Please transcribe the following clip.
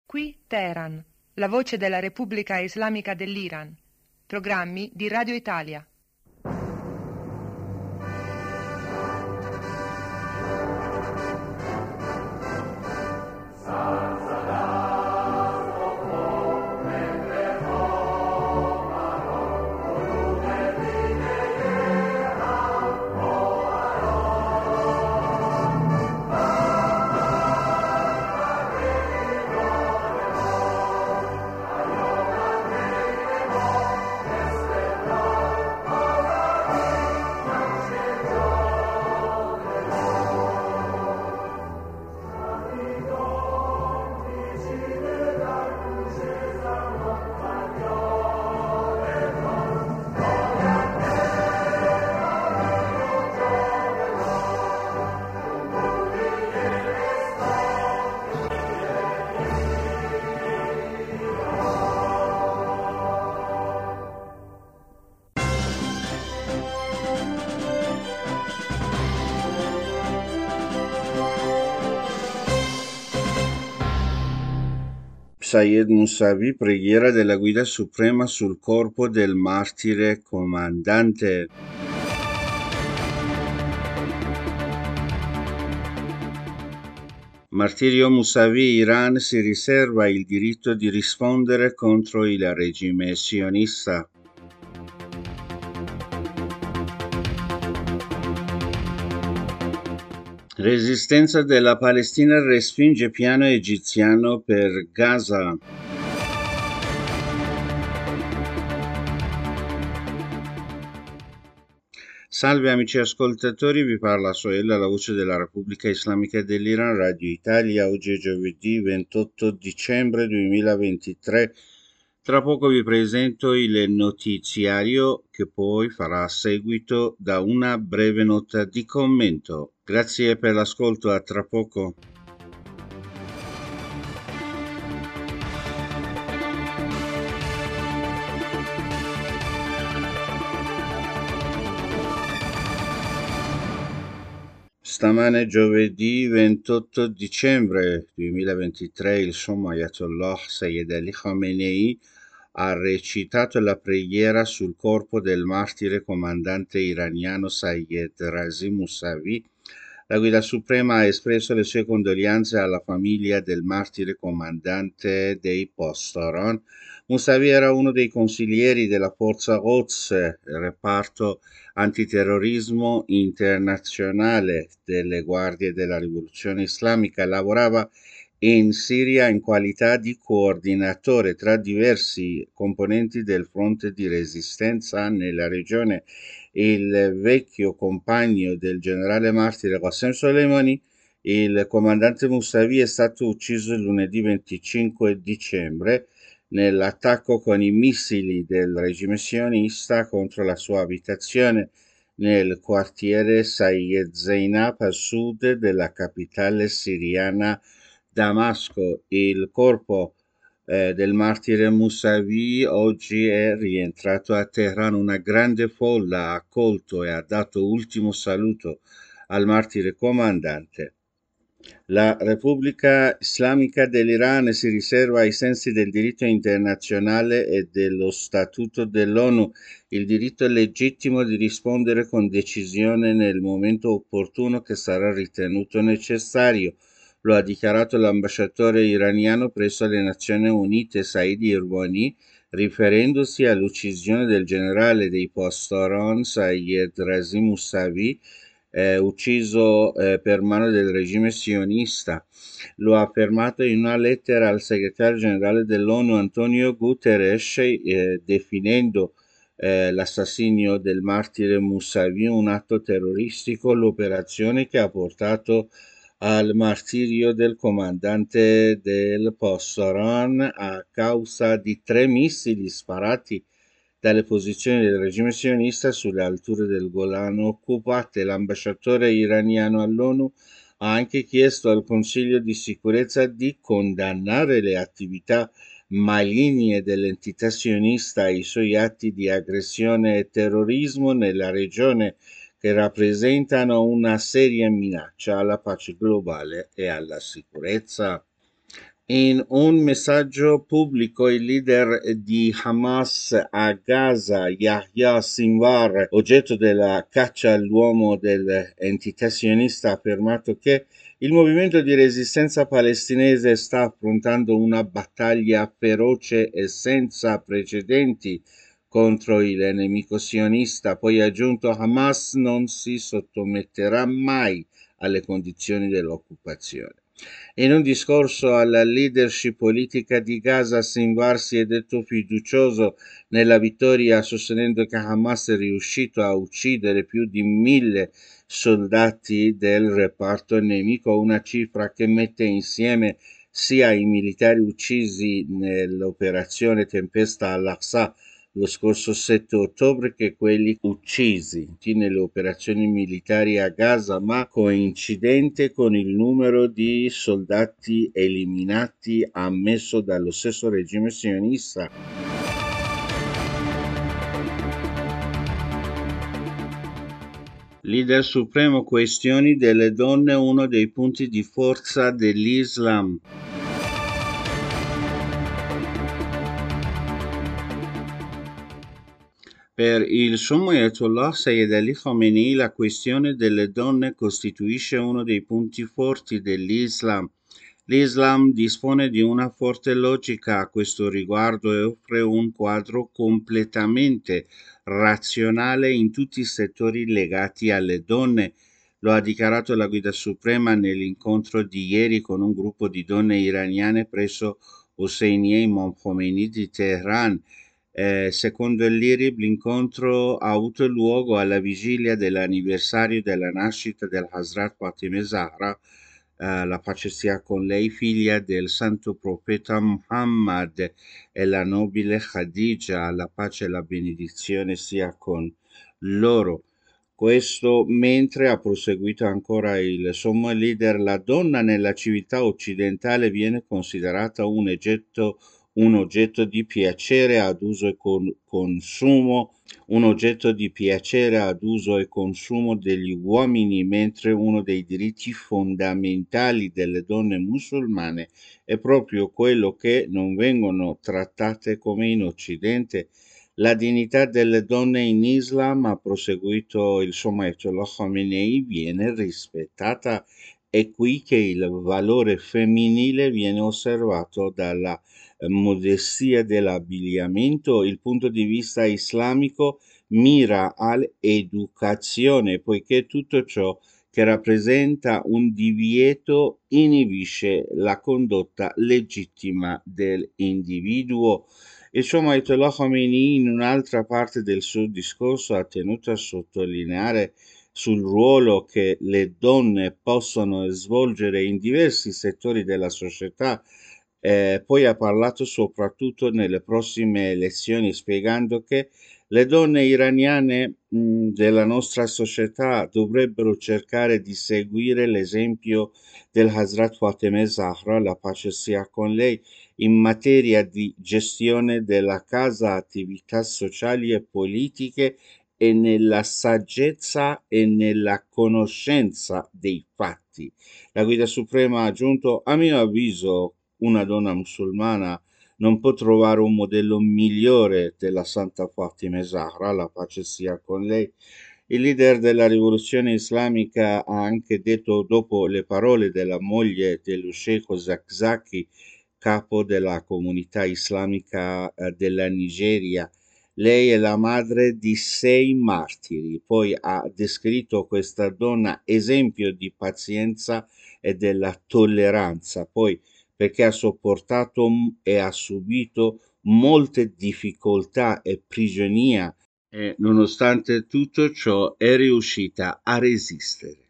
Qui Teheran, la voce della Repubblica Islamica dell'Iran. Programmi di Radio Italia. Sayed Musavi, preghiera della Guida Suprema sul corpo del martire comandante. Martirio Musavi, Iran si riserva il diritto di rispondere contro il regime sionista. Resistenza della Palestina respinge piano egiziano per Gaza. Salve amici ascoltatori, vi parla Soella, la voce della Repubblica Islamica dell'Iran, Radio Italia. Oggi è giovedì 28 dicembre 2023. Tra poco vi presento il notiziario che poi farà seguito da una breve nota di commento. Grazie per l'ascolto, a tra poco. Stamane giovedì 28 dicembre 2023 il sommo Ayatollah Sayyid Ali Khamenei ha recitato la preghiera sul corpo del martire comandante iraniano Sayed Razi Mousavi. La Guida Suprema ha espresso le sue condoglianze alla famiglia del martire comandante dei Postoron. Mousavi era uno dei consiglieri della forza Quds, reparto antiterrorismo internazionale delle guardie della rivoluzione islamica. Lavorava in Siria in qualità di coordinatore tra diversi componenti del fronte di resistenza nella regione. Il vecchio compagno del generale martire Qasem Soleimani, il comandante Mousavi, è stato ucciso lunedì 25 dicembre nell'attacco con i missili del regime sionista contro la sua abitazione nel quartiere Sayed Zainab a sud della capitale siriana Damasco. Il corpo del martire Mousavi oggi è rientrato a Teheran. Una grande folla ha accolto e ha dato ultimo saluto al martire comandante. La Repubblica Islamica dell'Iran si riserva, ai sensi del diritto internazionale e dello Statuto dell'ONU, il diritto legittimo di rispondere con decisione nel momento opportuno che sarà ritenuto necessario. Lo ha dichiarato l'ambasciatore iraniano presso le Nazioni Unite Said Irbani, riferendosi all'uccisione del generale dei Postoron Sayed Razi Mousavi, ucciso per mano del regime sionista. Lo ha affermato in una lettera al segretario generale dell'ONU Antonio Guterres, definendo l'assassinio del martire Mousavi un atto terroristico. L'operazione che ha portato al martirio del comandante del Postoron a causa di 3 missili sparati dalle posizioni del regime sionista sulle alture del Golano occupate. L'ambasciatore iraniano all'ONU ha anche chiesto al Consiglio di sicurezza di condannare le attività maligne dell'entità sionista e i suoi atti di aggressione e terrorismo nella regione, che rappresentano una seria minaccia alla pace globale e alla sicurezza. In un messaggio pubblico il leader di Hamas a Gaza, Yahya Sinwar, oggetto della caccia all'uomo dell'entità sionista, ha affermato che il movimento di resistenza palestinese sta affrontando una battaglia feroce e senza precedenti contro il nemico sionista. Poi ha aggiunto: Hamas non si sottometterà mai alle condizioni dell'occupazione. In un discorso alla leadership politica di Gaza, Sinwar si è detto fiducioso nella vittoria, sostenendo che Hamas è riuscito a uccidere più di 1.000 soldati del reparto nemico, una cifra che mette insieme sia i militari uccisi nell'operazione Tempesta al-Aqsa lo scorso 7 ottobre che quelli uccisi nelle operazioni militari a Gaza, ma coincidente con il numero di soldati eliminati ammesso dallo stesso regime sionista. Leader supremo, questioni delle donne, uno dei punti di forza dell'Islam. Per il sommo Ayatollah Sayyid Ali Khamenei la questione delle donne costituisce uno dei punti forti dell'Islam. L'Islam dispone di una forte logica a questo riguardo e offre un quadro completamente razionale in tutti i settori legati alle donne. Lo ha dichiarato la Guida Suprema nell'incontro di ieri con un gruppo di donne iraniane presso Hosseiniye Imam Khomeini di Teheran. Secondo l'IRIB, l'incontro ha avuto luogo alla vigilia dell'anniversario della nascita del Hazrat Fatimeh Zahra, la pace sia con lei, figlia del santo profeta Muhammad, e la nobile Khadija, la pace e la benedizione sia con loro. Questo mentre ha proseguito ancora il sommo leader, la donna nella civiltà occidentale viene considerata un oggetto di piacere ad uso e consumo, un oggetto di piacere ad uso e consumo degli uomini, mentre uno dei diritti fondamentali delle donne musulmane è proprio quello che non vengono trattate come in Occidente. La dignità delle donne in Islam, ha proseguito il sommo Ayatollah Khamenei, viene rispettata. È qui che il valore femminile viene osservato dalla modestia dell'abbigliamento. Il punto di vista islamico mira all'educazione, poiché tutto ciò che rappresenta un divieto inibisce la condotta legittima dell'individuo. Il suo Ayatollah Khomeini, in un'altra parte del suo discorso, ha tenuto a sottolineare sul ruolo che le donne possono svolgere in diversi settori della società. Poi ha parlato soprattutto nelle prossime elezioni, spiegando che le donne iraniane della nostra società dovrebbero cercare di seguire l'esempio del Hazrat Fatemeh Zahra, la pace sia con lei, in materia di gestione della casa, attività sociali e politiche e nella saggezza e nella conoscenza dei fatti. La Guida Suprema ha aggiunto: a mio avviso, una donna musulmana non può trovare un modello migliore della Santa Fatima Zahra, la pace sia con lei. Il leader della rivoluzione islamica ha anche detto, dopo le parole della moglie dello Sheikh Zakzaki, capo della comunità islamica della Nigeria, lei è la madre di 6 martiri. Poi ha descritto questa donna esempio di pazienza e della tolleranza. Poi perché ha sopportato e ha subito molte difficoltà e prigionia e nonostante tutto ciò è riuscita a resistere.